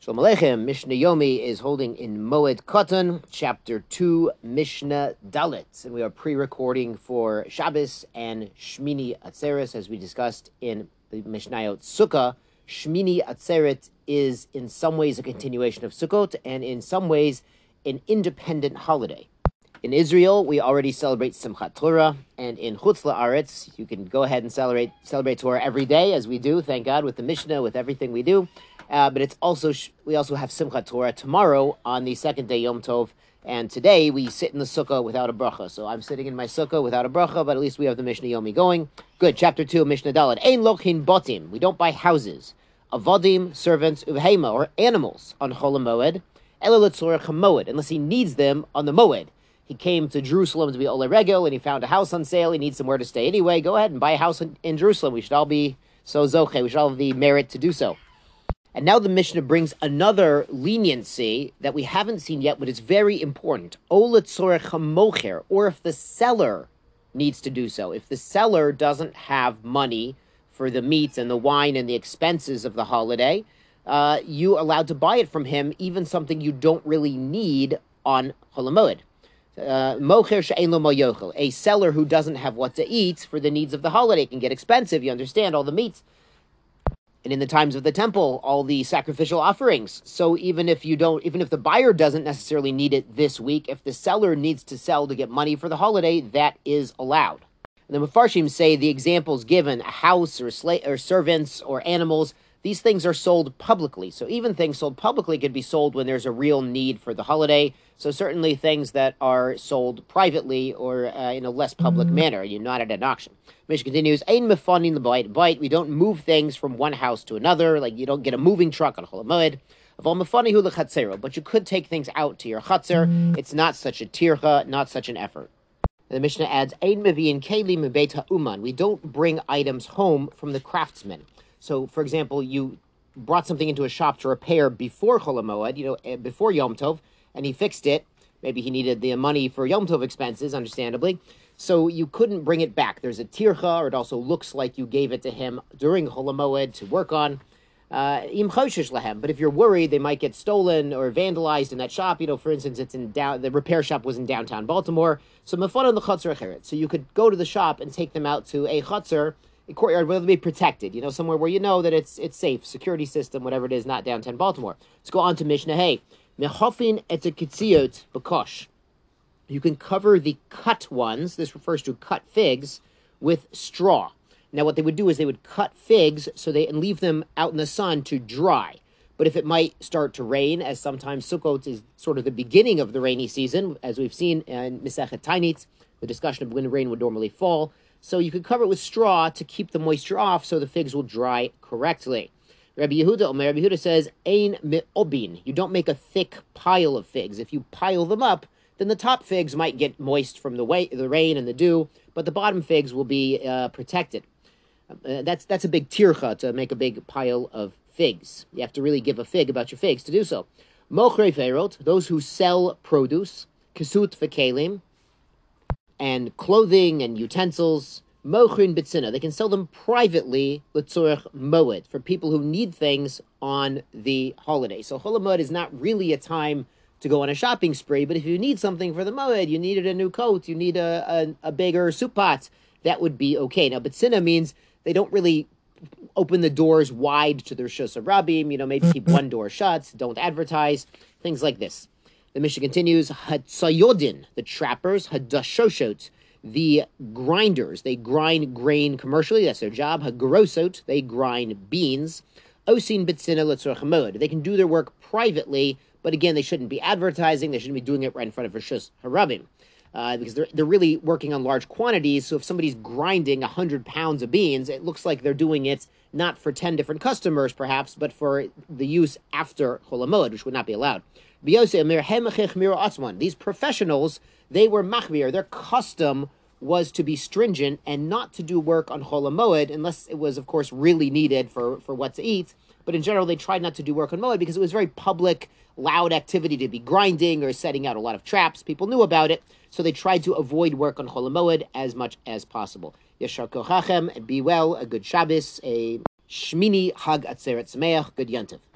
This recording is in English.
Shalom Aleichem. Mishnah Yomi is holding in Moed Katan, chapter 2, Mishnah Dalet. And we are pre-recording for Shabbos and Shmini Atzeret, as we discussed in the Mishnayot Sukkah. Shmini Atzeret is in some ways a continuation of Sukkot, and in some ways an independent holiday. In Israel, we already celebrate Simchat Torah, and in Chutz La'aretz, you can go ahead and celebrate Torah every day, as we do, thank God, with the Mishnah, with everything we do. But we also have Simchat Torah tomorrow on the second day, Yom Tov, and today we sit in the sukkah without a bracha. So I'm sitting in my sukkah without a bracha, but at least we have the Mishnah Yomi going. Good, chapter 2, Mishnah Dalet. Ein lochin botim, we don't buy houses, avodim, servants, uvhema, or animals on Chol HaMoed, ela letzorech HaMoed, unless he needs them on the Moed. He came to Jerusalem to be Ole Regel, and he found a house on sale. He needs somewhere to stay anyway. Go ahead and buy a house in Jerusalem. We should all be so zoche. We should all have the merit to do so. And now the Mishnah brings another leniency that we haven't seen yet, but it's very important. Ole tzorech hamocher, or if the seller needs to do so. If the seller doesn't have money for the meat and the wine and the expenses of the holiday, you're allowed to buy it from him, even something you don't really need on Chol HaMoed. Mocher she'ein lo mo yochel. A seller who doesn't have what to eat for the needs of the holiday can get expensive. You understand, all the meats. And in the times of the temple, all the sacrificial offerings. So even if the buyer doesn't necessarily need it this week, if the seller needs to sell to get money for the holiday, that is allowed. And the Mefarshim say the examples given, a house or servants or animals, these things are sold publicly. So even things sold publicly could be sold when there's a real need for the holiday. So certainly things that are sold privately or in a less public manner, you're not at an auction. Mishnah continues, Ein mefanin l'bayit. We don't move things from one house to another, like you don't get a moving truck on Chol HaMoed. Aval mefanihu l'chatzero, but you could take things out to your chatzer. It's not such a tircha, not such an effort. And the Mishnah adds, Ein mevi'in kelim mebeit ha'uman. We don't bring items home from the craftsmen. So, for example, you brought something into a shop to repair before Chol HaMoed, before Yom Tov, and he fixed it. Maybe he needed the money for Yom Tov expenses, understandably. So you couldn't bring it back. There's a tircha, or it also looks like you gave it to him during Chol HaMoed to work on. Im choshesh lahem. But if you're worried they might get stolen or vandalized in that shop, for instance, the repair shop was in downtown Baltimore. So mefana l'chatzar acheret. So you could go to the shop and take them out to a chatzar, a courtyard where they'll be protected, somewhere where you know that it's safe, security system, whatever it is, not downtown Baltimore. Let's go on to Mishnah Hey. Mechofin et kitziot b'kosh. You can cover the cut ones, this refers to cut figs, with straw. Now what they would do is they would cut figs and leave them out in the sun to dry. But if it might start to rain, as sometimes Sukkot is sort of the beginning of the rainy season, as we've seen in Masechet Tainit, the discussion of when rain would normally fall, so you could cover it with straw to keep the moisture off so the figs will dry correctly. Rabbi Yehuda says, Ein me'obin. You don't make a thick pile of figs. If you pile them up, then the top figs might get moist from the rain and the dew, but the bottom figs will be protected. That's a big tircha, to make a big pile of figs. You have to really give a fig about your figs to do so. Mochrei feirot, those who sell produce, kesut v'kelim, and clothing and utensils, mochrin bitzina. They can sell them privately, letzorech moed, for people who need things on the holiday. So Chol HaMoed is not really a time to go on a shopping spree, but if you need something for the moed, you needed a new coat, you need a bigger soup pot, that would be okay. Now, bitzina means they don't really open the doors wide to their Rishus HaRabim, maybe keep one door shut, don't advertise, things like this. The Mishnah continues, Hatzayodin, the trappers, Hadashoshot, the grinders, they grind grain commercially, that's their job. Hagrosot, they grind beans. Osin bitzina letzorech hamoed, they can do their work privately, but again, they shouldn't be advertising, they shouldn't be doing it right in front of Rishus HaRabim. Because they're really working on large quantities, so if somebody's grinding 100 pounds of beans, it looks like they're doing it not for 10 different customers, perhaps, but for the use after Chol HaMoed, which would not be allowed. These professionals, they were machmir. Their custom was to be stringent and not to do work on Chol HaMoed, unless it was, of course, really needed for what to eat. But in general, they tried not to do work on Moed because it was very public, loud activity to be grinding or setting out a lot of traps. People knew about it, so they tried to avoid work on Chol HaMoed as much as possible. Yeshar kochachem, be well, a good Shabbos, a Shmini Hag Atzeret Sameach, good Yontiv.